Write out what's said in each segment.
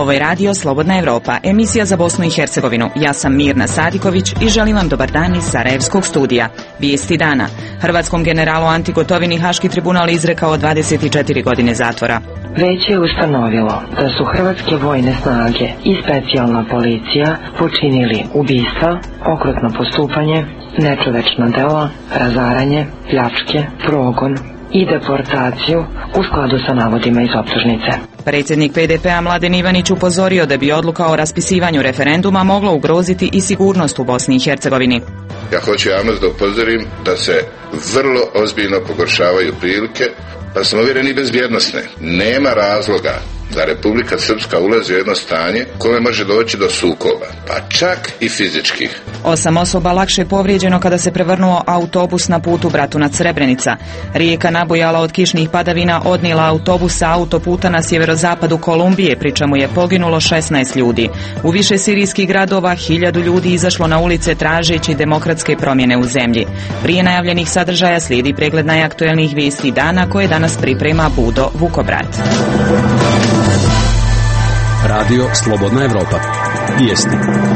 Ovo je radio Slobodna Evropa, emisija za Bosnu i Hercegovinu. Ja sam Mirna Sadiković i želim vam dobar dan iz Sarajevskog studija. Vijesti dana. Hrvatskom generalu Anti Gotovini Haški tribunal izrekao 24 godine zatvora. Veće je ustanovilo da su hrvatske vojne snage i specijalna policija počinili ubistva, okrutno postupanje, nečovečna dela, razaranje, pljačke, progon i deportaciju u skladu sa navodima iz optužnice. Predsjednik PDP-a Mladen Ivanić upozorio da bi odluka o raspisivanju referenduma mogla ugroziti i sigurnost u Bosni i Hercegovini. Ja hoću javnost da upozorim da se vrlo ozbiljno pogoršavaju prilike, pa smo uvjereni bezbjednosne. Nema razloga da Republika Srpska ulazi u jedno stanje kome može doći do sukoba, pa čak i fizičkih. 8 osoba lakše povrijeđeno kada se prevrnuo autobus na putu Bratunac Srebrenica. Rijeka nabujala od kišnih padavina odnijela autobus sa autoputa na sjeverozapadu Kolumbije, pri čemu je poginulo 16 ljudi. U više sirijskih gradova 1000 ljudi izašlo na ulice tražeći demokratske promjene u zemlji. Prije najavljenih sadržaja slijedi pregled najaktuelnijih vijesti dana koje danas priprema Budo Vukobrat. Radio Slobodna Evropa. Vijesti.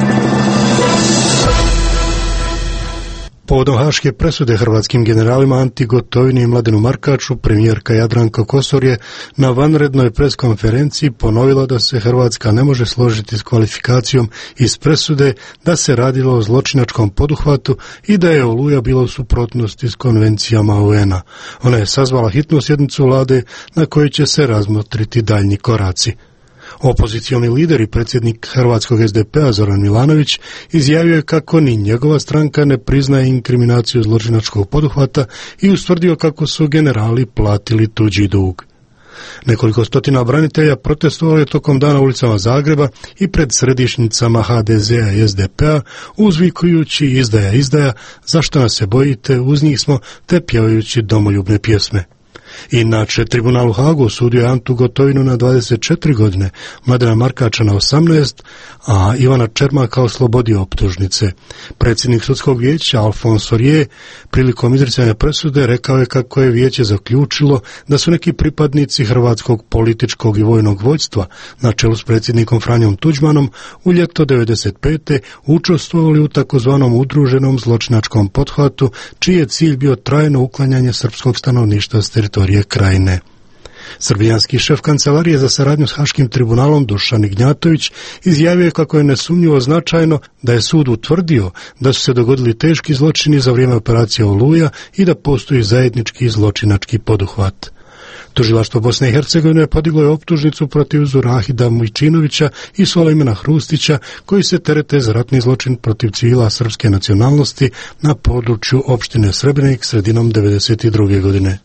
Povodom haške presude hrvatskim generalima Anti Gotovini i Mladenu Markaču, premijerka Jadranka Kosor je na vanrednoj preskonferenciji ponovila da se Hrvatska ne može složiti s kvalifikacijom iz presude da se radilo o zločinačkom poduhvatu i da je Oluja bila u suprotnosti s konvencijama UN-a. Ona je sazvala hitnu sjednicu vlade na kojoj će se razmotriti daljnji koraci. Opozicioni lider i predsjednik hrvatskog SDP-a Zoran Milanović izjavio je kako ni njegova stranka ne priznaje inkriminaciju zločinačkog poduhvata i ustvrdio kako su generali platili tuđi dug. Nekoliko stotina branitelja protestovalo je tokom dana ulicama Zagreba i pred središnjicama HDZ-a i SDP-a uzvikujući izdaja, izdaja, zašto nas se bojite, uz njih smo, te pjevajući domoljubne pjesme. Inače, tribunal u Hagu osudio je Antu Gotovinu na 24 godine, Mladena Markača na 18, a Ivana Čermaka oslobodio optužnice. Predsjednik sudskog vijeća Alfonso Rije prilikom izricanja presude rekao je kako je vijeće zaključilo da su neki pripadnici hrvatskog političkog i vojnog vođstva na čelu s predsjednikom Franjom Tuđmanom u ljeto 1995. učestvovali u takozvanom udruženom zločinačkom pothvatu, čiji je cilj bio trajno uklanjanje srpskog stanovništva s teritorije Krajine. Srbijanski šef kancelarije za saradnju s Haškim tribunalom Dušan Ignjatović izjavio je kako je nesumnjivo značajno da je sud utvrdio da su se dogodili teški zločini za vrijeme operacije Oluja i da postoji zajednički zločinački poduhvat. Tužilaštvo Bosne i Hercegovine podiglo je optužnicu protiv Zurahida Mujčinovića i Sulejmana Hrustića koji se terete za ratni zločin protiv civila srpske nacionalnosti na području opštine Srebrenik sredinom 1992. godine.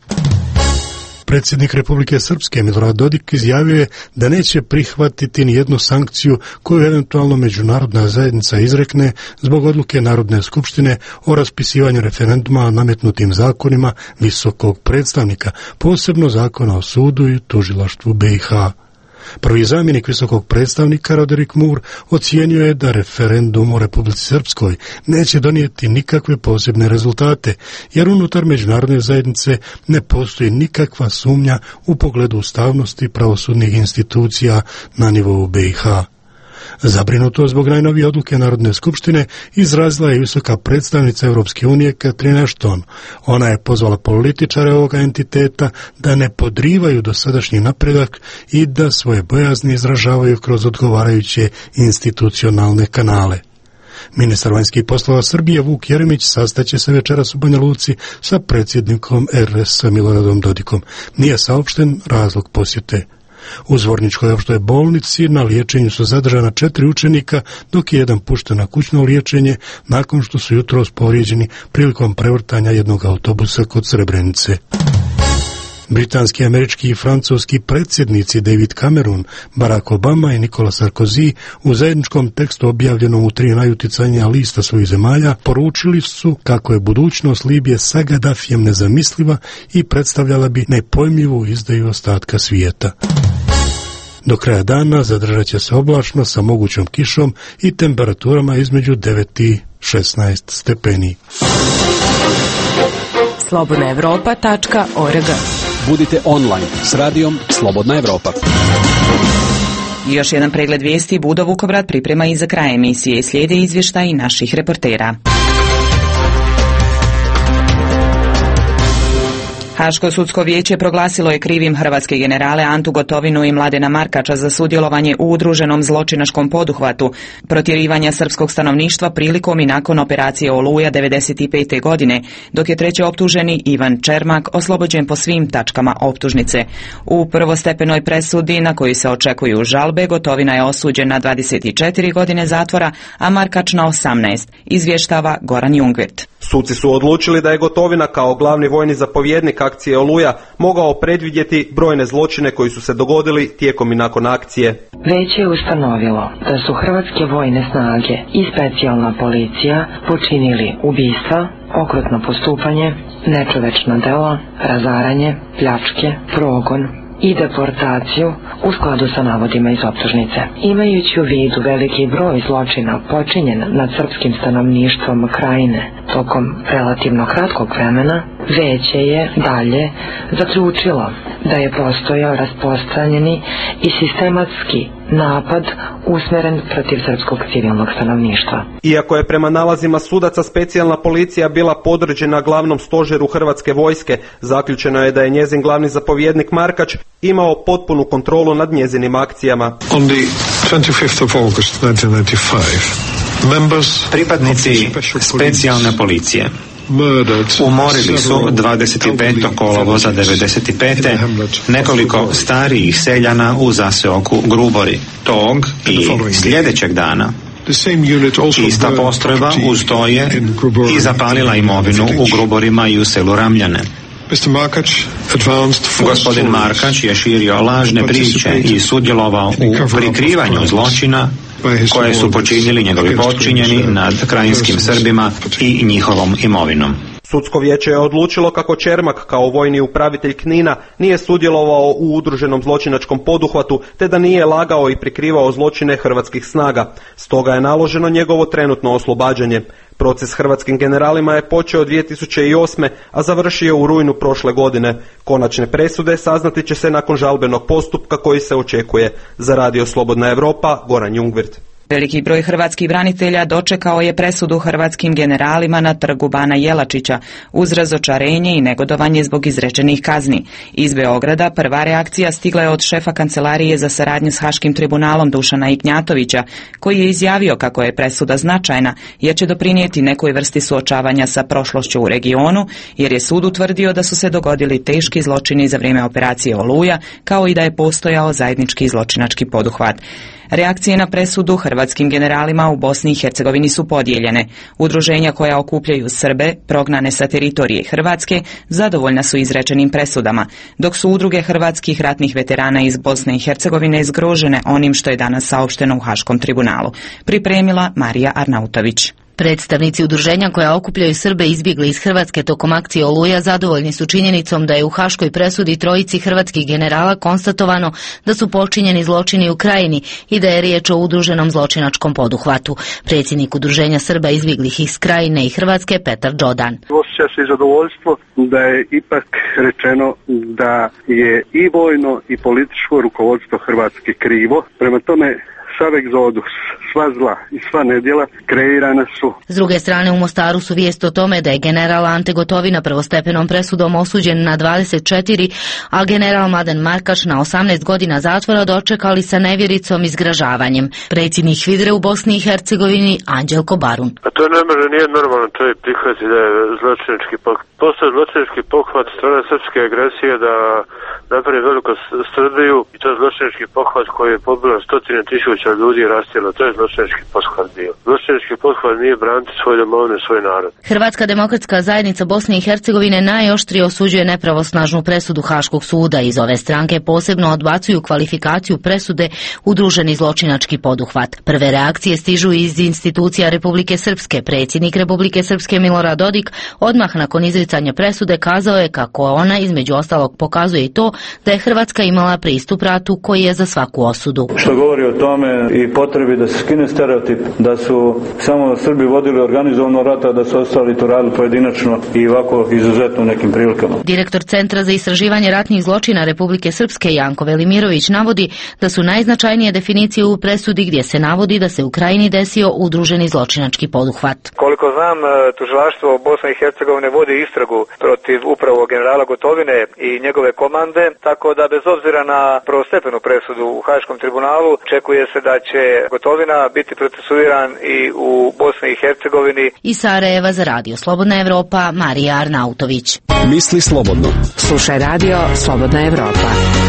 Predsjednik Republike Srpske Milorad Dodik izjavio je da neće prihvatiti ni jednu sankciju koju eventualno međunarodna zajednica izrekne zbog odluke Narodne skupštine o raspisivanju referenduma o nametnutim zakonima visokog predstavnika, posebno zakona o sudu i tužilaštvu BiH. Prvi zamjenik visokog predstavnika Roderick Moore ocijenio je da referendum u Republici Srpskoj neće donijeti nikakve posebne rezultate, jer unutar međunarodne zajednice ne postoji nikakva sumnja u pogledu ustavnosti pravosudnih institucija na nivou BiH. Zabrinuto zbog najnovije odluke Narodne skupštine izrazila je visoka predstavnica Europske unije Catherine Ashton. Ona je pozvala političare ovoga entiteta da ne podrivaju dosadašnji napredak i da svoje bojazni izražavaju kroz odgovarajuće institucionalne kanale. Ministar vanjskih poslova Srbije Vuk Jeremić sastaće se večeras u Banja Luci sa predsjednikom RS Miloradom Dodikom. Nije saopšten razlog posjete. U Zvorničkoj opštoj bolnici na liječenju su zadržana 4 učenika, dok je jedan pušten na kućno liječenje nakon što su jutros povrijeđeni prilikom prevrtanja jednog autobusa kod Srebrenice. Britanski, američki i francuski predsjednici David Cameron, Barack Obama i Nicolas Sarkozy u zajedničkom tekstu objavljenom u 3 najuticajnija lista svojih zemalja poručili su kako je budućnost Libije sa Gaddafijem nezamisliva i predstavljala bi nepojmljivu izdaju ostatka svijeta. Do kraja dana zadržat će se oblačno sa mogućom kišom i temperaturama između 9 i 16 stepeni. slobodnaevropa.org. Budite online s radijom Slobodna Evropa. Još jedan pregled vijesti Budo Vukobrad priprema i za kraj emisije i slijede izvještaji naših reportera. Haško sudsko vijeće proglasilo je krivim hrvatske generale Antu Gotovinu i Mladena Markača za sudjelovanje u udruženom zločinačkom poduhvatu protjerivanja srpskog stanovništva prilikom i nakon operacije Oluja 1995. godine, dok je treći optuženi Ivan Čermak oslobođen po svim tačkama optužnice. U prvostepenoj presudi na koju se očekuju žalbe, Gotovina je osuđen na 24 godine zatvora, a Markač na 18, izvještava Goran Jungwirth. Suci su odlučili da je Gotovina kao glavni vojni zapovjednik akcije Oluja mogao predvidjeti brojne zločine koji su se dogodili tijekom i nakon akcije. Veće je ustanovilo da su hrvatske vojne snage i specijalna policija počinili ubistva, okrutno postupanje, nečovečna dela, razaranje, pljačke, progon i deportaciju u skladu sa navodima iz optužnice. Imajući u vidu veliki broj zločina počinjen nad srpskim stanovništvom krajine tokom relativno kratkog vremena, veće je dalje zaključilo da je postojao rasprostranjeni i sistematski napad usmjeren protiv srpskog civilnog stanovništva. Iako je prema nalazima sudaca specijalna policija bila podređena glavnom stožeru hrvatske vojske, zaključeno je da je njezin glavni zapovjednik Markač imao potpunu kontrolu nad njezinim akcijama. On the 25th of August 1995, pripadnici specijalne policije umorili su 25. kolovoza 1995. nekoliko starijih seljana u zaseoku Grubori. Tog i sljedećeg dana ista postrojba uz to je i zapalila imovinu u Gruborima i u selu Ramljane. Gospodin Markač je širio lažne priče i sudjelovao u prikrivanju zločina koje su počinili njegovi potčinjeni nad krajinskim Srbima i njihovom imovinom. Sudsko vijeće je odlučilo kako Čermak kao vojni upravitelj Knina nije sudjelovao u udruženom zločinačkom poduhvatu, te da nije lagao i prikrivao zločine hrvatskih snaga. Stoga je naloženo njegovo trenutno oslobađanje. Proces hrvatskim generalima je počeo 2008. a završio u rujnu prošle godine. Konačne presude saznati će se nakon žalbenog postupka koji se očekuje. Za Radio Slobodna Evropa, Goran Jungwirth. Veliki broj hrvatskih branitelja dočekao je presudu hrvatskim generalima na trgu Bana Jelačića uz razočarenje i negodovanje zbog izrečenih kazni. Iz Beograda prva reakcija stigla je od šefa kancelarije za saradnju s Haškim tribunalom Dušana Ignjatovića, koji je izjavio kako je presuda značajna jer će doprinijeti nekoj vrsti suočavanja sa prošlošću u regionu, jer je sud utvrdio da su se dogodili teški zločini za vrijeme operacije Oluja, kao i da je postojao zajednički zločinački poduhvat. Reakcije na presudu hrvatskim generalima u Bosni i Hercegovini su podijeljene. Udruženja koja okupljaju Srbe, prognane sa teritorije Hrvatske, zadovoljna su izrečenim presudama, dok su udruge hrvatskih ratnih veterana iz Bosne i Hercegovine zgrožene onim što je danas saopšteno u Haškom tribunalu. Pripremila Marija Arnautović. Predstavnici udruženja koja okupljaju Srbe izbjegli iz Hrvatske tokom akcije Oluja zadovoljni su činjenicom da je u haškoj presudi trojici hrvatskih generala konstatovano da su počinjeni zločini u krajini i da je riječ o udruženom zločinačkom poduhvatu. Predsjednik udruženja Srba izbjeglih iz krajine i Hrvatske Petar Đodan. Osjeća se zadovoljstvo da je ipak rečeno da je i vojno i političko rukovodstvo Hrvatske krivo. Prema tome, sav egzodus, sva zla i sva nedjela kreirana su. S druge strane, u Mostaru su vijest o tome da je general Ante Gotovina prvostepenom presudom osuđen na 24, a general Mladen Markač na 18 godina zatvora dočekali sa nevjericom i zgražavanjem. Predsjednik HVIDRE u Bosni i Hercegovini Anđelko Barun. A to ne može, nije normalno čovjek prihvati da je zločinački pokušaj. Postoje zločinački pokušaj strane srpske agresije da napravi veliku Srbiju i to je zločinački pokušaj koji je pobilo 100.000 ljudi i rastijelo. To je zločinački pothvat bio. Zločinački pothvat nije braniti svoj domovinu i svoj narod. Hrvatska demokratska zajednica Bosne i Hercegovine najoštrije osuđuje nepravosnažnu presudu Haškog suda. Iz ove stranke posebno odbacuju kvalifikaciju presude udruženi zločinački poduhvat. Prve reakcije stižu iz institucija Republike Srpske. Predsjednik Republike Srpske Milorad Dodik odmah nakon izricanja izricanja presude kazao je kako ona između ostalog pokazuje i to da je Hrvatska imala pristup ratu koji je za svaku osudu. Što govori o tome i potrebi da se skine stereotip da su samo Srbi vodili organizovano rata, da su ostali to radili pojedinačno i ovako izuzetno u nekim prilikama. Direktor Centra za istraživanje ratnih zločina Republike Srpske Janko Velimirović navodi da su najznačajnije definicije u presudi gdje se navodi da se u Krajini desio udruženi zločinački poduhvat. Koliko znam, tužilaštvo Bosne i Hercegovine vodi istragu protiv upravo generala Gotovine i njegove komande, tako da bez obzira na prvostepenu presudu u Haškom tribunalu očekuje se da će Gotovina biti procesuiran i u Bosni i Hercegovini. Iz Sarajeva za Radio Slobodna Evropa, Marija Arnautović. Misli slobodno. Slušaj Radio Slobodna Evropa.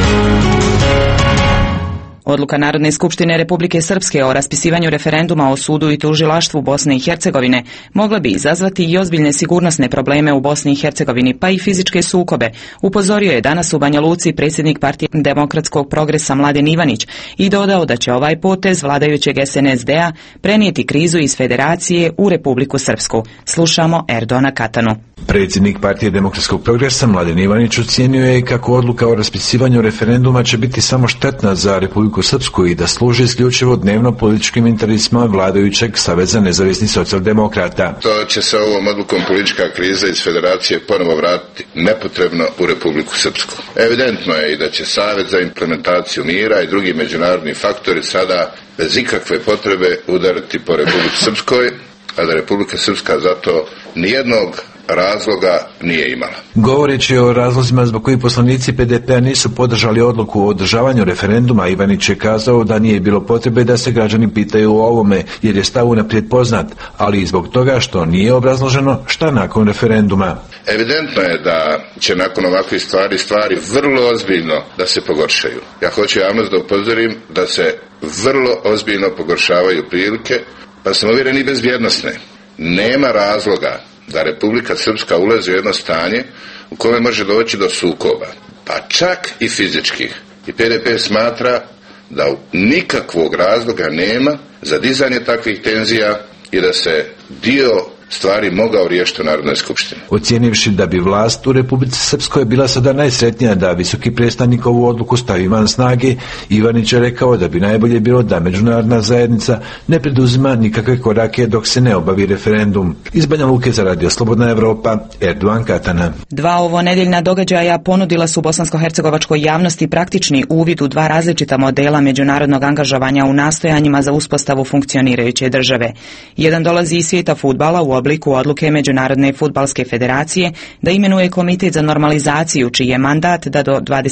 Odluka Narodne skupštine Republike Srpske o raspisivanju referenduma o sudu i tužilaštvu Bosne i Hercegovine mogla bi izazvati i ozbiljne sigurnosne probleme u Bosni i Hercegovini, pa i fizičke sukobe, upozorio je danas u Banja Luci predsjednik Partije demokratskog progresa Mladen Ivanić i dodao da će ovaj potez vladajućeg SNSD-a prenijeti krizu iz federacije u Republiku Srpsku. Slušamo Erdona Katanu. Predsjednik Partije demokratskog progresa Mladen Ivanić ocijenio je kako odluka o raspisivanju referenduma će biti samo štetna za Republiku Srpsku i da služi isključivo dnevno političkim interesima vladajućeg Saveza nezavisnih socijaldemokrata. To će se ovom odlukom politička kriza iz federacije ponovo vratiti nepotrebno u Republiku Srpsku. Evidentno je i da će Savez za implementaciju mira i drugi međunarodni faktori sada bez ikakve potrebe udariti po Republici Srpskoj, a da Republika Srpska zato nijednog razloga nije imala. Govoreći o razlozima zbog kojih poslanici PDP-a nisu podržali odluku o održavanju referenduma, Ivanić je kazao da nije bilo potrebe da se građani pitaju o ovome, jer je stav unaprijed poznat, ali i zbog toga što nije obrazloženo šta nakon referenduma. Evidentno je da će nakon ovakvih stvari vrlo ozbiljno da se pogoršaju. Ja hoću javnost da upozorim da se vrlo ozbiljno pogoršavaju prilike, pa sam uvjeren i bezbjednosne. Nema razloga da Republika Srpska ulazi u jedno stanje u kome može doći do sukoba, pa čak i fizičkih. I PDP smatra da nikakvog razloga nema za dizanje takvih tenzija i da se dio stvari mogao riješiti u Narodnoj skupštini. Ocijenivši da bi vlast u Republici Srpskoj bila sada najsretnija da visoki predstavnik ovu odluku stavi van snage, Ivanić je rekao da bi najbolje bilo da međunarodna zajednica ne preduzima nikakve korake dok se ne obavi referendum. Iz Banja Luke za Radio Slobodna Evropa, Erdogan Katana. Dva ovonedjeljna događaja ponudila su bosansko-hercegovačkoj javnosti praktični uvid u dva različita modela međunarodnog angažovanja u nastojanjima za uspostavu funkcionirajuće države. Jedan dolazi iz svijeta fudbala u obliku odluke Međunarodne fudbalske federacije da imenuje komitet za normalizaciju čiji je mandat da do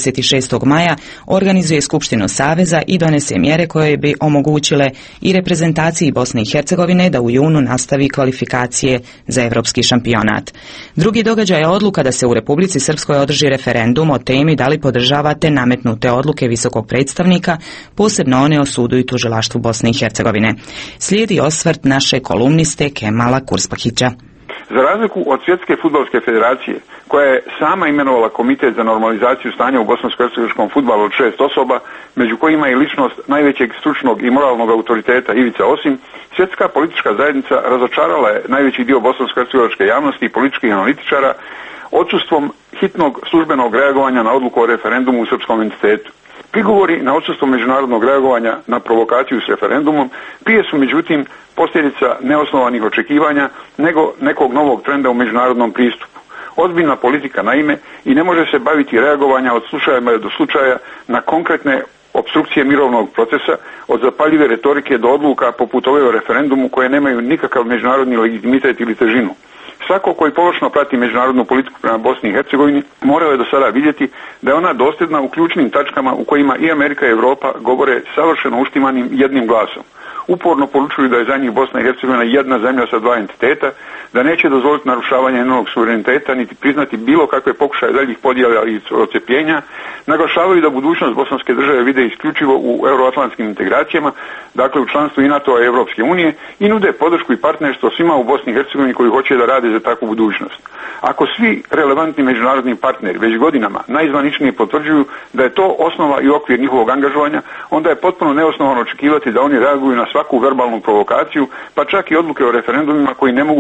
26. maja organizuje Skupštinu Saveza i donese mjere koje bi omogućile i reprezentaciji Bosne i Hercegovine da u junu nastavi kvalifikacije za evropski šampionat. Drugi događaj je odluka da se u Republici Srpskoj održi referendum o temi da li podržavate nametnute odluke visokog predstavnika, posebno one o sudu i tužilaštvu Bosne i Hercegovine. Slijedi osvrt naše kolumniste Kemala Kurspahića. Za razliku od Svjetske fudbalske federacije, koja je sama imenovala komitet za normalizaciju stanja u bosansko-hercegovačkom fudbalu od 6 osoba, među kojima je ličnost najvećeg stručnog i moralnog autoriteta Ivica Osim, Svjetska politička zajednica razočarala je najveći dio bosansko-hercegovačke javnosti i političkih analitičara odsustvom hitnog službenog reagovanja na odluku o referendumu u srpskom entitetu. Prigovori na odsustvo međunarodnog reagovanja na provokaciju s referendumom prije su međutim posljedica neosnovanih očekivanja nego nekog novog trenda u međunarodnom pristupu. Ozbiljna politika naime i ne može se baviti reagovanja od slučaja do slučaja na konkretne opstrukcije mirovnog procesa, od zapaljive retorike do odluka poput ove o referendumu koje nemaju nikakav međunarodni legitimitet ili težinu. Svako koji površno prati međunarodnu politiku prema Bosni i Hercegovini morao je do sada vidjeti da je ona dosljedna u ključnim tačkama u kojima i Amerika i Europa govore savršeno uštimanim jednim glasom. Uporno poručuju da je za njih Bosna i Hercegovina jedna zemlja sa dva entiteta, da neće dozvoliti narušavanje njenog suvereniteta niti priznati bilo kakve pokušaje daljih podjela i odcepljenja, naglašavaju da budućnost bosanske države vide isključivo u euroatlantskim integracijama, dakle u članstvu i NATO-a i Europske unije, i nude podršku i partnerstvo svima u Bosni i Hercegovini koji hoće da rade za takvu budućnost. Ako svi relevantni međunarodni partneri već godinama najzvaničnije potvrđuju da je to osnova i okvir njihovog angažovanja, onda je potpuno neosnovano očekivati da oni reaguju na svaku verbalnu provokaciju, pa čak i odluke o referendumima koji ne mogu proizvesti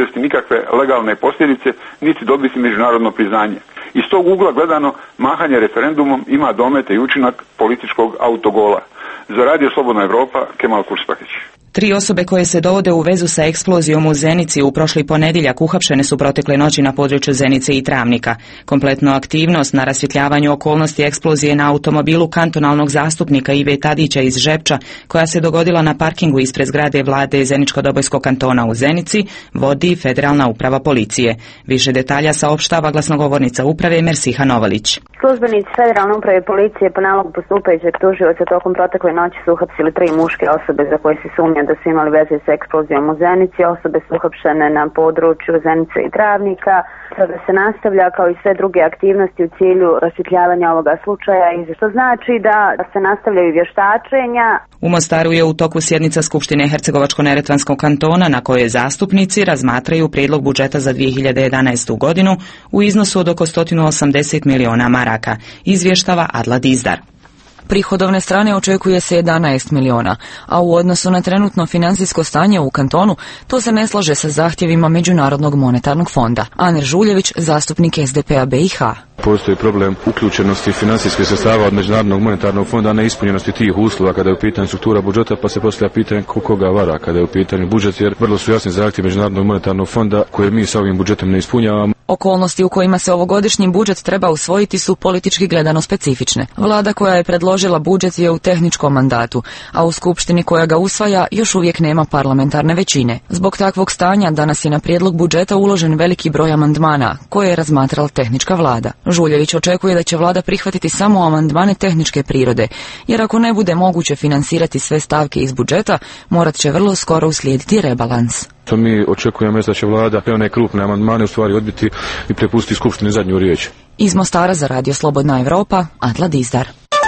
proizvesti nikakve legalne posljedice, niti dobiti međunarodno priznanje. Iz tog ugla gledano, mahanje referendumom ima domete i učinak političkog autogola. Za Radio Slobodna Evropa, Kemal Kurspahić. 3 osobe koje se dovode u vezu sa eksplozijom u Zenici u prošli ponedjeljak uhapšene su protekle noći na području Zenice i Travnika. Kompletnu aktivnost na rasvjetljavanju okolnosti eksplozije na automobilu kantonalnog zastupnika Ive Tadića iz Žepča, koja se dogodila na parkingu ispred zgrade vlade Zeničko-Dobojskog kantona u Zenici, vodi Federalna uprava policije. Više detalja saopštava glasnogovornica uprave Mersiha Novalić. Službenici Federalne uprave policije po nalogu postupajućeg tužioca tokom protekle noći su uhapsili 3 muške osobe za koje se sumnja da su imali veze s eksplozijom u Zenici. Osobe su uhapšene na području Zenice i Travnika. Sada se nastavlja kao i sve druge aktivnosti u cilju rasvjetljavanja ovoga slučaja, i što znači da se nastavljaju vještačenja. U Mostaru je u toku sjednica Skupštine Hercegovačko-neretvanskog kantona na kojoj zastupnici razmatraju prijedlog budžeta za 2011. godinu u iznosu od oko 180 miliona maraka, izvještava Adla Dizdar. Prihodovne strane očekuje se 11 miliona, a u odnosu na trenutno financijsko stanje u kantonu, to se ne slaže sa zahtjevima Međunarodnog monetarnog fonda. Aner Žuljević, zastupnik SDP-a BiH. Postoji problem uključenosti financijskih sredstava od Međunarodnog monetarnog fonda, a neispunjenosti tih uslova kada je u pitanju struktura budžeta, pa se postavlja pitanje koga vara kada je u pitanju budžet, jer vrlo su jasni zahtjevi Međunarodnog monetarnog fonda koje mi sa ovim budžetom ne ispunjavamo. Okolnosti u kojima se ovogodišnji budžet treba usvojiti su politički gledano specifične. Vlada koja je predložila budžet je u tehničkom mandatu, a u skupštini koja ga usvaja još uvijek nema parlamentarne većine. Zbog takvog stanja danas je na prijedlog budžeta uložen veliki broj amandmana koje je razmatrala tehnička vlada. Žuljević očekuje da će vlada prihvatiti samo amandmane tehničke prirode, jer ako ne bude moguće financirati sve stavke iz budžeta, morat će vrlo skoro uslijediti rebalans. To mi očekujemo da će vlada one krupne amandmane u stvari odbiti i prepustiti skupštini zadnju riječ. Iz Mostara za Radio Slobodna Evropa, Adla Dizdar.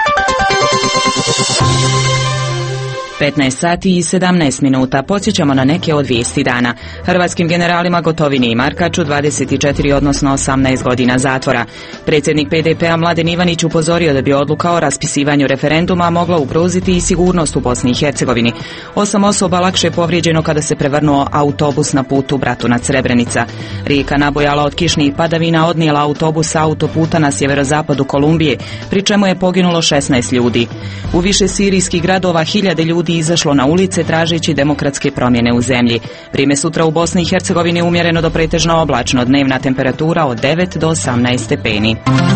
15 sati i 17 minuta. Podsjećamo na neke od vijesti dana. Hrvatskim generalima Gotovini i Markaču 24, odnosno 18 godina zatvora. Predsjednik PDP-a Mladen Ivanić upozorio da bi odluka o raspisivanju referenduma mogla ugroziti i sigurnost u Bosni i Hercegovini. 8 osoba lakše je povrijeđeno kada se prevrnuo autobus na putu Bratunac Srebrenica. Rijeka nabujala od kišnih padavina odnijela autobus sa autoputa na sjeverozapadu Kolumbije, pri čemu je poginulo 16 ljudi. U više sirijskih gradova hiljade ljudi izašlo na ulice tražeći demokratske promjene u zemlji. Vrijeme sutra u Bosni i Hercegovini umjereno do pretežno oblačno, dnevna temperatura od 9 do 18 stepeni.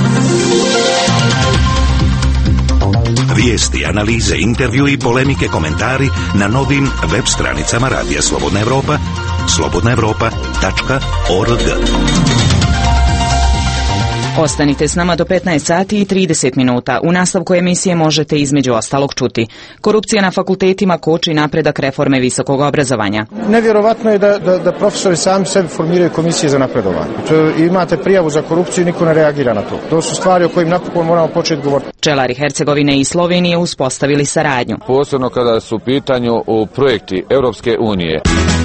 Vijesti, analize, intervju i polemike, komentari na novim web stranicama Radija Slobodna Evropa, slobodnaevropa.org. Ostanite s nama do 15 sati i 30 minuta. U nastavku emisije možete između ostalog čuti: korupcija na fakultetima koči napredak reforme visokog obrazovanja. Nevjerovatno je da profesori sami sebi formiraju komisije za napredovanje. Imate prijavu za korupciju, niko ne reagira na to. To su stvari o kojim napokon moramo početi govoriti. Pčelari Hercegovine i Slovenije uspostavili saradnju. Posebno kada su u pitanju projekti Europske unije.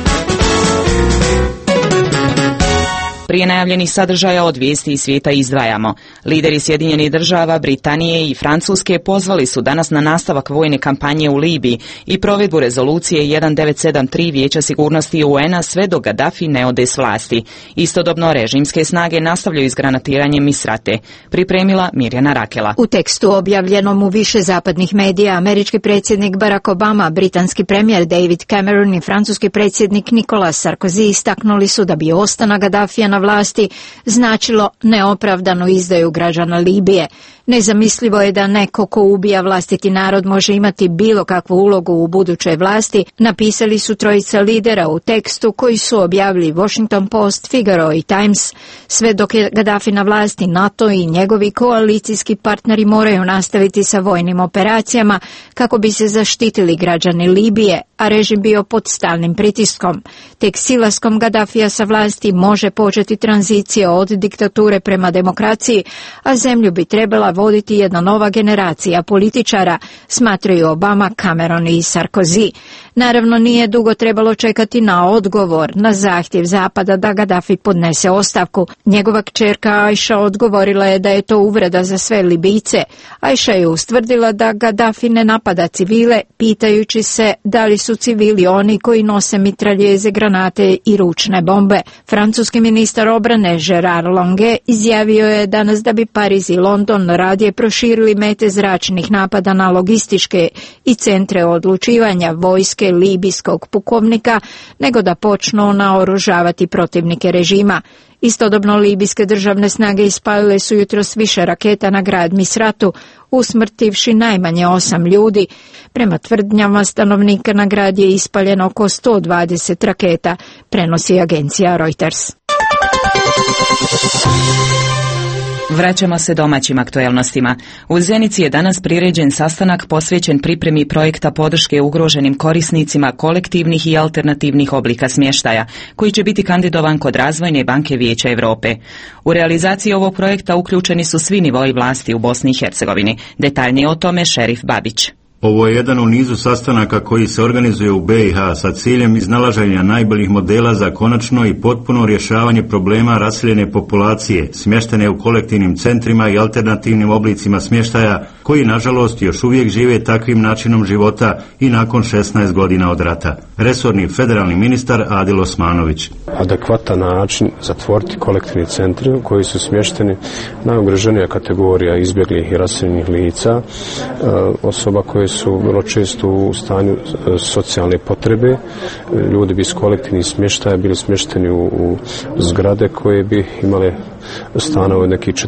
Prije najavljenih sadržaja od vijesti iz svijeta izdvajamo. Lideri Sjedinjenih Država, Britanije i Francuske pozvali su danas na nastavak vojne kampanje u Libiji i provedbu rezolucije 1973 Vijeća sigurnosti UN-a sve dok Gaddafi ne ode s vlasti. Istodobno režimske snage nastavljaju s granatiranjem Misrate. Pripremila Mirjana Rakela. U tekstu objavljenom u više zapadnih medija, američki predsjednik Barack Obama, britanski premijer David Cameron i francuski predsjednik Nicolas Sarkozy istaknuli su da bi ostanak Gaddafija na vlasti značilo neopravdanu izdaju građana Libije. Nezamislivo je da neko ko ubija vlastiti narod može imati bilo kakvu ulogu u budućoj vlasti, napisali su trojica lidera u tekstu koji su objavili Washington Post, Figaro i Times. Sve dok je Gaddafi na vlasti, NATO i njegovi koalicijski partneri moraju nastaviti sa vojnim operacijama kako bi se zaštitili građani Libije, a režim bio pod stalnim pritiskom. Tek silaskom Gaddafija sa vlasti može početi tranzicija od diktature prema demokraciji, a zemlju bi trebala voditi jedna nova generacija političara, smatraju Obama, Cameron i Sarkozy. Naravno, nije dugo trebalo čekati na odgovor na zahtjev Zapada da Gadafi podnese ostavku. Njegova kćerka Ajša odgovorila je da je to uvreda za sve Libijce. Ajša je ustvrdila da Gadafi ne napada civile, pitajući se da li su civili oni koji nose mitraljeze, granate i ručne bombe. Francuski ministar obrane Gerard Longuet izjavio je danas da bi Pariz i London radije proširili mete zračnih napada na logističke i centre odlučivanja vojske libijskog pukovnika, nego da počnu naoružavati protivnike režima. Istodobno libijske državne snage ispalile su jutros više raketa na grad Misratu, usmrtivši najmanje 8 ljudi. Prema tvrdnjama stanovnika na grad je ispaljeno oko 120 raketa, prenosi agencija Reuters. Vraćamo se domaćim aktuelnostima. U Zenici je danas priređen sastanak posvećen pripremi projekta podrške ugroženim korisnicima kolektivnih i alternativnih oblika smještaja, koji će biti kandidovan kod Razvojne banke Vijeća Europe. U realizaciji ovog projekta uključeni su svi nivoi vlasti u Bosni i Hercegovini. Detaljnije o tome Šerif Babić. Ovo je jedan u nizu sastanaka koji se organizuje u BiH sa ciljem iznalaženja najboljih modela za konačno i potpuno rješavanje problema raseljene populacije, smještene u kolektivnim centrima i alternativnim oblicima smještaja, koji nažalost još uvijek žive takvim načinom života i nakon 16 godina od rata. Resorni federalni ministar Adil Osmanović. Adekvatan način zatvoriti kolektivni centri u koji su smješteni najugroženija kategorija izbjeglih i raseljenih lica, osoba koje su vrlo često u stanju socijalne potrebe. Ljudi bi iz kolektivnih smještaja bili smješteni u zgrade koje bi imale stanove od nekih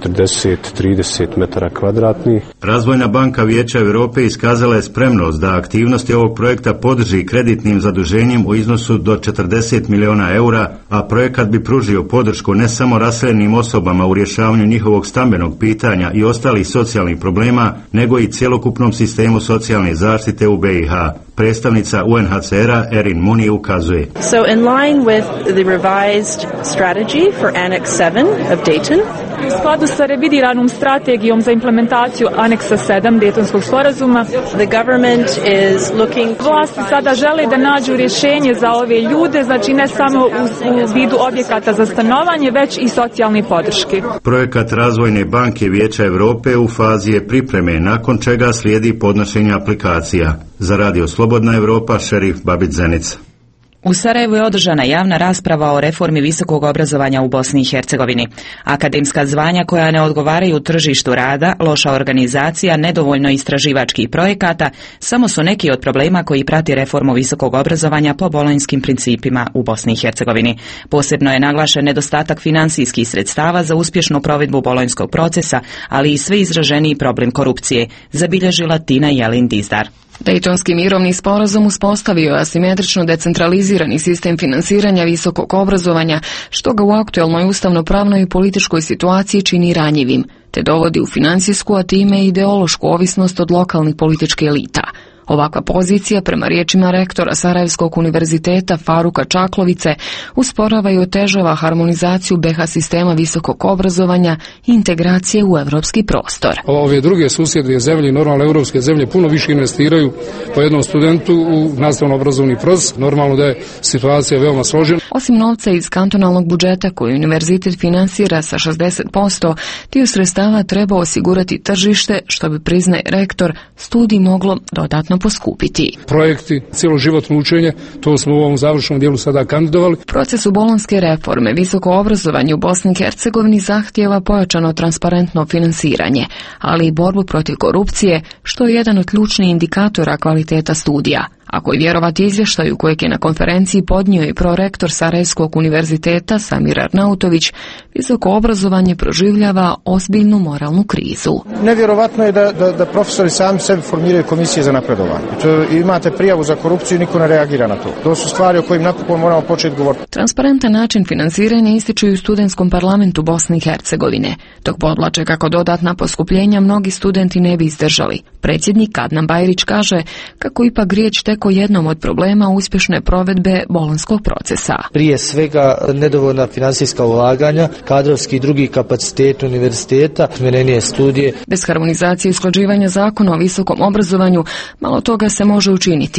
40-30 metara kvadratnih. Razvojna banka Vijeća Europe iskazala je spremnost da aktivnosti ovog projekta podrži kreditnim zaduženjem u iznosu do 40 miliona eura, a projekat bi pružio podršku ne samo raseljenim osobama u rješavanju njihovog stambenog pitanja i ostalih socijalnih problema, nego i cjelokupnom sistemu socijalne zaštite u BiH. Predstavnica UNHCR-a Erin Muni ukazuje. So in line with the revised strategy for Annex 7 of Dayton, u skladu sa revidiranom strategijom za implementaciju aneksa 7 Daytonskog sporazuma, the government is looking vlasti sada žele da nađu rješenje za ove ljude, znači ne samo u vidu objekata za stanovanje, već i socijalne podrške. Projekat Razvojne banke Vijeća Europe u fazi je pripreme, nakon čega slijedi podnošenje aplikacija. Za Radio Slobodna Europa, Šerif Babić, Zenica. U Sarajevu je održana javna rasprava o reformi visokog obrazovanja u Bosni i Hercegovini. Akademska zvanja koja ne odgovaraju tržištu rada, loša organizacija, nedovoljno istraživačkih projekata samo su neki od problema koji prati reformu visokog obrazovanja po bolonjskim principima u Bosni i Hercegovini. Posebno je naglašen nedostatak financijskih sredstava za uspješnu provedbu bolonjskog procesa, ali i sve izraženiji problem korupcije, zabilježila Tina Jelin Dizdar. Dejtonski mirovni sporazum uspostavio je asimetrično decentralizirani sistem finansiranja visokog obrazovanja, što ga u aktuelnoj ustavno-pravnoj i političkoj situaciji čini ranjivim, te dovodi u financijsku, a time i ideološku ovisnost od lokalnih političkih elita. Ovakva pozicija, prema riječima rektora Sarajevskog univerziteta Faruka Čaklovice, usporava i otežava harmonizaciju BiH sistema visokog obrazovanja i integracije u evropski prostor. Ove druge susjedne zemlje, normalno evropske zemlje, puno više investiraju po jednom studentu u nastavno-obrazovni proces. Normalno da je situacija veoma složena. Osim novca iz kantonalnog budžeta koji univerzitet finansira sa 60%, dio sredstava treba osigurati tržište, što bi, priznaje rektor, studij moglo dodatno poskupiti. Projekti, cjeloživotno učenje, to smo u ovom završnom dijelu sada kandidovali. Procesu bolonjske reforme visoko obrazovanje u Bosni i Hercegovini zahtijeva pojačano transparentno finansiranje, ali i borbu protiv korupcije, što je jedan od ključnih indikatora kvaliteta studija. Ako je vjerovati izvještaju kojeg je na konferenciji podnio i prorektor Sarajevskog univerziteta Samir Arnautović, visoko obrazovanje proživljava ozbiljnu moralnu krizu. Nevjerovatno je da profesori sami sebi formiraju komisije za napredovanje. Imate prijavu za korupciju i niko ne reagira na to. To su stvari o kojim napokon moramo početi govoriti. Transparentan način finansiranja ističu i u studentskom parlamentu Bosne i Hercegovine, dok podvlače kako dodatna poskupljenja mnogi studenti ne bi izdržali. Predsjednik Adnan Bajrić kaže kako ipak riječ tek o jednom od problema uspješne provedbe bolonjskog procesa. Prije svega nedovoljna financijska ulaganja, kadrovski i drugi kapacitet univerziteta, smanjenje studije. Bez harmonizacije i usklađivanja zakona o visokom obrazovanju malo toga se može učiniti,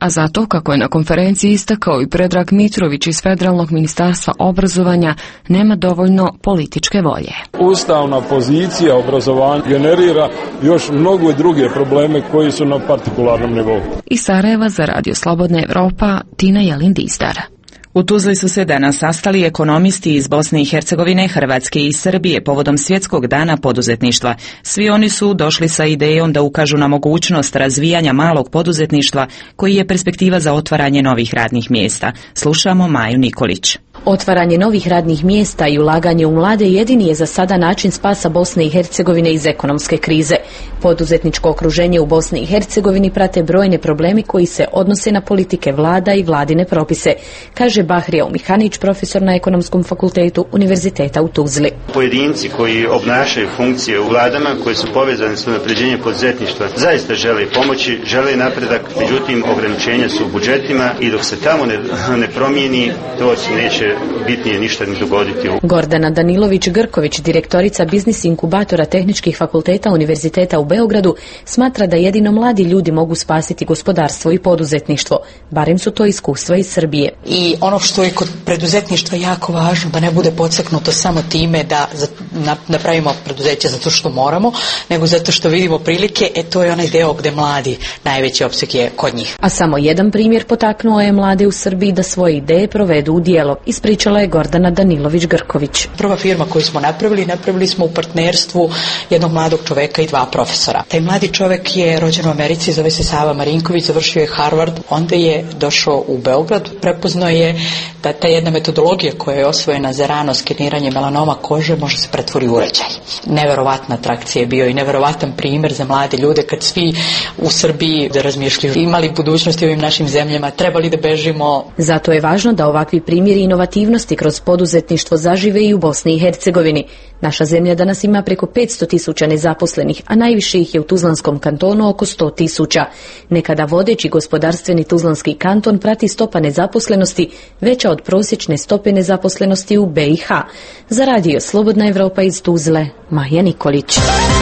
a zato, kako je na konferenciji istakao i Predrag Mitrović iz Federalnog ministarstva obrazovanja, nema dovoljno političke volje. Ustavna pozicija obrazovanja generira još mnogo druge probleme koji su na partikularnom nivou. Iz Sarajeva za Radio Slobodna Evropa, Tina Jelin-Dizdar. U Tuzli su se danas sastali ekonomisti iz Bosne i Hercegovine, Hrvatske i Srbije povodom Svjetskog dana poduzetništva. Svi oni su došli sa idejom da ukažu na mogućnost razvijanja malog poduzetništva koji je perspektiva za otvaranje novih radnih mjesta. Slušamo Maju Nikolić. Otvaranje novih radnih mjesta i ulaganje u mlade jedini je za sada način spasa Bosne i Hercegovine iz ekonomske krize. Poduzetničko okruženje u Bosni i Hercegovini prate brojne problemi koji se odnose na politike vlada i vladine propise, kaže Bahrija Umihanić, profesor na Ekonomskom fakultetu Univerziteta u Tuzli. Pojedinci koji obnašaju funkcije u vladama, koji su povezani s unapređenjem poduzetništva, zaista žele pomoći, žele napredak, međutim ograničenja su u budžetima i dok se tamo ne promijeni, to se neće bitnije ništa ne dogoditi. Gordana Danilović-Grković, direktorica biznis inkubatora tehničkih fakulteta Univerziteta u Beogradu, smatra da jedino mladi ljudi mogu spasiti gospodarstvo i poduzetništvo. Barem su to iskustva iz Srbije. I ono što je kod preduzetništva jako važno, da ne bude podstaknuto samo time da napravimo preduzeće zato što moramo, nego zato što vidimo prilike, to je onaj deo gde mladi najveći opseg je kod njih. A samo jedan primjer potaknuo je mlade u Srbiji da svoje ideje provedu u djelo, ispričala je Gordana Danilović-Grković. Prva firma koju smo napravili smo u partnerstvu jednog mladog čoveka i 2 profesora. Taj mladi čovek je rođen u Americi, zove se Sava Marinković, završio je Harvard, onda je došao u Beograd, prepoznao je da ta jedna metodologija koja je osvojena za rano skeniranje melanoma kože može se pretvori u uređaj. Neverovatna atrakcija je bio i neverovatan primjer za mlade ljude kad svi u Srbiji da razmišljaju imali budućnosti u ovim našim zemljama, trebali da bežimo. Zato je važno da ovakvi primjeri inovativnosti kroz poduzetništvo zažive i u Bosni i Hercegovini. Naša zemlja danas ima preko 500.000 nezaposlenih, a najviše ih je u Tuzlanskom kantonu oko 100.000. Nekada vodeći gospodarstveni Tuzlanski kanton prati stopa nezaposlenosti veća od prosječne stope nezaposlenosti u BiH. Za Radio Slobodna Evropa iz Tuzle, Maja Nikolić.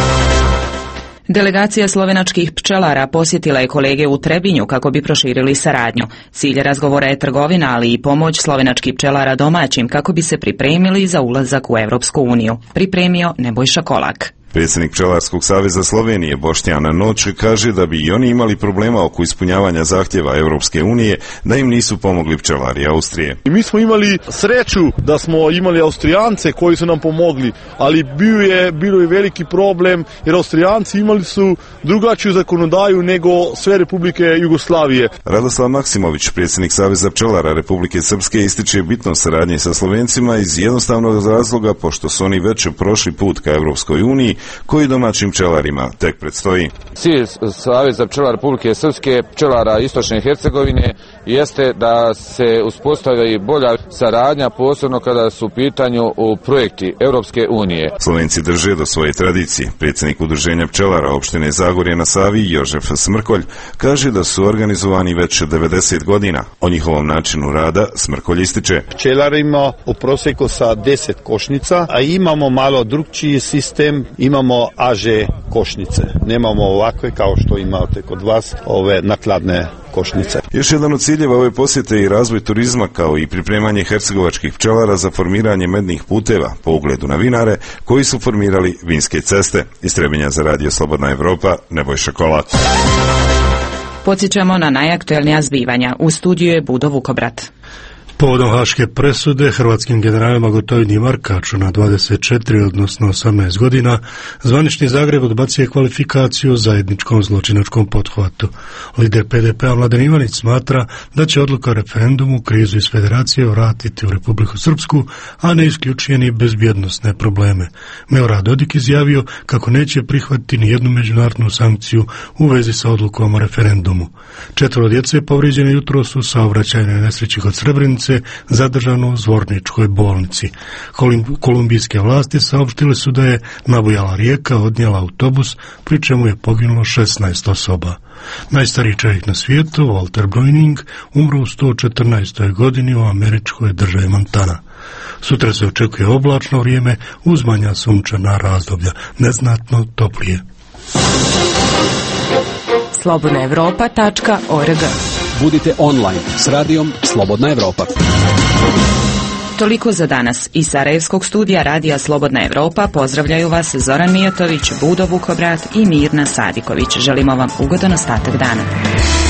Delegacija slovenačkih pčelara posjetila je kolege u Trebinju kako bi proširili saradnju. Cilj razgovora je trgovina, ali i pomoć slovenačkih pčelara domaćim kako bi se pripremili za ulazak u Europsku uniju. Pripremio Nebojša Kolak. Predsjednik Pčelarskog saveza Slovenije Boštjan Noč kaže da bi i oni imali problema oko ispunjavanja zahtjeva Europske unije da im nisu pomogli pčelari Austrije. Mi smo imali sreću da smo imali Austrijance koji su nam pomogli, ali bilo je veliki problem jer Austrijanci imali su drugačiju zakonodaju nego sve republike Jugoslavije. Radoslav Maksimović, predsjednik Saveza pčelara Republike Srpske, ističe bitnost saradnje sa Slovencima iz jednostavnog razloga pošto su oni već prošli put ka Europskoj uniji koji domaćim pčelarima tek predstoji. Cilj Saveza pčelara Republike Srpske, pčelara Istočne Hercegovine jeste da se uspostavi bolja saradnja, posebno kada su u pitanju projekti Europske unije. Slovenci drže do svoje tradicije. Predsjednik udruženja pčelara opštine Zagorje na Savi, Jožef Smrkolj, kaže da su organizovani već 90 godina. O njihovom načinu rada Smrkolj ističe. Pčelarimo u prosjeku sa 10 košnica, a imamo malo drugčiji sistem, imamo AŽ košnice. Nemamo ovakve kao što imate kod vas, ove nakladne košnice. Još jedan od ciljeva ove posjete je i razvoj turizma kao i pripremanje hercegovačkih pčelara za formiranje mednih puteva po ugledu na vinare koji su formirali vinske ceste. Iz Trebinja za Radio Slobodna Evropa, Nebojša Kolak. Podsjećamo na najaktuelnija zbivanja. U studiju je Budo Vukobrat. Povodom haške presude hrvatskim generalima Gotovini i Markaču na 24, odnosno 18 godina, zvanični Zagreb odbacuje kvalifikaciju o zajedničkom zločinačkom pothvatu. Lider PDP-a Mladen Ivanić smatra da će odluka o referendumu krizu iz federacije vratiti u Republiku Srpsku, a ne isključuje ni bezbjednosne probleme. Milorad Dodik izjavio kako neće prihvatiti ni jednu međunarodnu sankciju u vezi sa odlukom o referendumu. 4 djece povrijeđene jutros u saobraćajnoj nesreći kod Srebrenice zadržano u Zvorničkoj bolnici. Kolumbijske vlasti saopštile su da je nabujala rijeka odnijela autobus, pri čemu je poginulo 16 osoba. Najstariji čovjek na svijetu, Walter Breuning, umro u 114. godini u američkoj državi Montana. Sutra se očekuje oblačno vrijeme uz manja sunčana razdoblja, neznatno toplije. slobodnaevropa.org Budite online s radijom Slobodna Evropa. Toliko za danas. Iz Sarajevskog studija Radija Slobodna Evropa pozdravljaju vas Zoran Mijatović, Budo Vukobrat i Mirna Sadiković. Želimo vam ugodan ostatak dana.